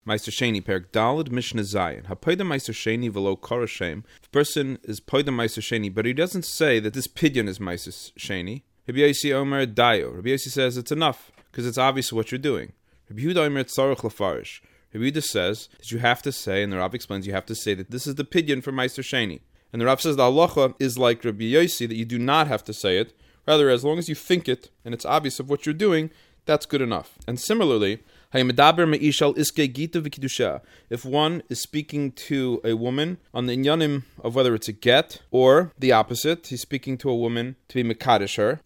Meister Sheni, Perek Daled, Mishnah Zayin. Hapoida Meister Sheni velo korashem. If a person is poida Meister Sheni, but he doesn't say that this pidyon is Meister Sheni. Rabbi Yossi Omer Dayo. Rabbi Yossi says it's enough, because it's obvious what you're doing. Rabbi Yehuda Omer Tzarech Lefarish. Rabbi Yehuda says that you have to say, and the Rav explains you have to say that this is the pidyon for Meister Sheni. And the Rav says the halacha is like Rabbi Yossi, that you do not have to say it. Rather, as long as you think it, and it's obvious of what you're doing, that's good enough. And similarly, if one is speaking to a woman on the inyanim of whether it's a get or the opposite, he's speaking to a woman to be mekadesh her.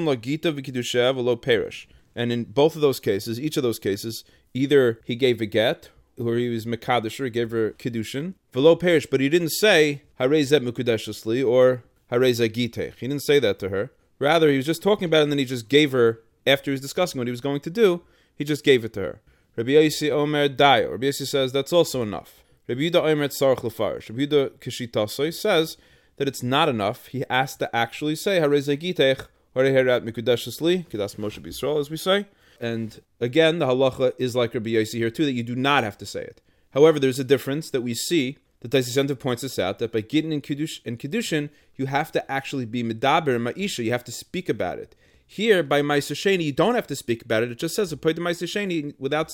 And in both of those cases, each of those cases, either he gave a get or he was mekadesh her, he gave her kiddushin, velo perish, but he didn't say harei zeh mekudeshes li or harei zeh gitech. He didn't say that to her. Rather, he was just talking about it, and then he just gave her, after he was discussing what he was going to do, he just gave it to her. Rabbi Yossi Omer Dayo. Rabbi Yossi says that's also enough. Rabbi Yehuda Omer Tzarech Lefarish. Rabbi Yehuda Kishitasoi says that it's not enough. He has to actually say Harei zeh gitech harei herat mikudeshes li kidas Moshe b'Yisrael, as we say. And again, the halacha is like Rabbi Yossi here too, that you do not have to say it. However, there's a difference that we see. The Taisei Center points this out, that by Gittin and Kiddushin, you have to actually be medaber and ma'isha, you have to speak about it. Here, by Meiser Sheni, you don't have to speak about it. It just says, Meiser Sheni, without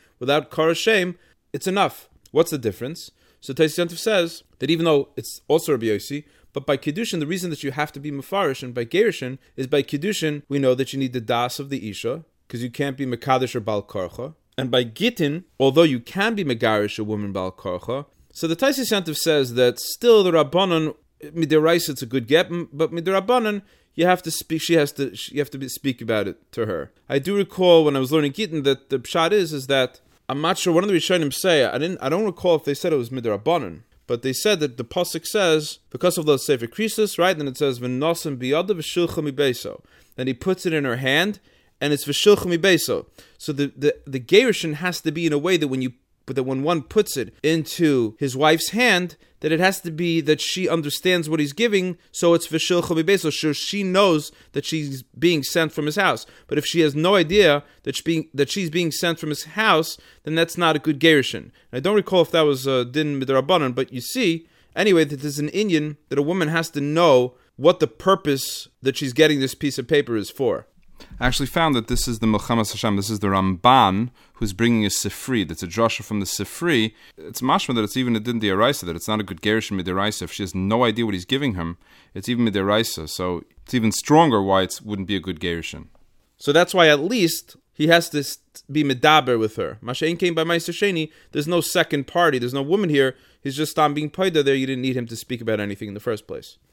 Kar Hashem, it's enough. What's the difference? So Taisei Center says that even though it's also Rabbi Yossi, but by Kiddushin, the reason that you have to be mefarish, and by Gerushin, is by Kiddushin, we know that you need the das of the Isha, because you can't be Mekadesh or Bal Karcha. And by Gittin, although you can be Megarish, a woman Bal Karcha, so the Taisei Center says that still the Rabbanon, midiraisa it's a good get, but midirabbanan you have to speak. You have to speak about it to her. I do recall when I was learning Gittin that the pshat is that I'm not sure. One of the Rishonim say I don't recall if they said it was midirabbanan, but they said that the pasuk says because of the Sefer Krisis, right? Then it says v'nosim biyada v'shilcha mibeso. Then he puts it in her hand, and it's v'shilcha mibeso. So the gerushin has to be in a way that when one puts it into his wife's hand, that it has to be that she understands what he's giving, so it's v'shilcha mibeso, so she knows that she's being sent from his house. But if she has no idea that she's being sent from his house, then that's not a good gerushin. I don't recall if that was din midrabanan, but you see, anyway, that there's an inyan that a woman has to know what the purpose that she's getting this piece of paper is for. I actually found that this is the Milchamas Hashem. This is the Ramban who's bringing a Sifri. That's a drasha from the Sifri. It's mashma that it's even a din d'oraisa, that it's not a good gerushin mid'oraisa. If she has no idea what he's giving him, it's even mid'oraisa. So it's even stronger why it wouldn't be a good gerushin. So that's why at least he has to be medaber with her. Mashain came by Meiser Sheni. There's no second party. There's no woman here. He's just being paida there. You didn't need him to speak about anything in the first place.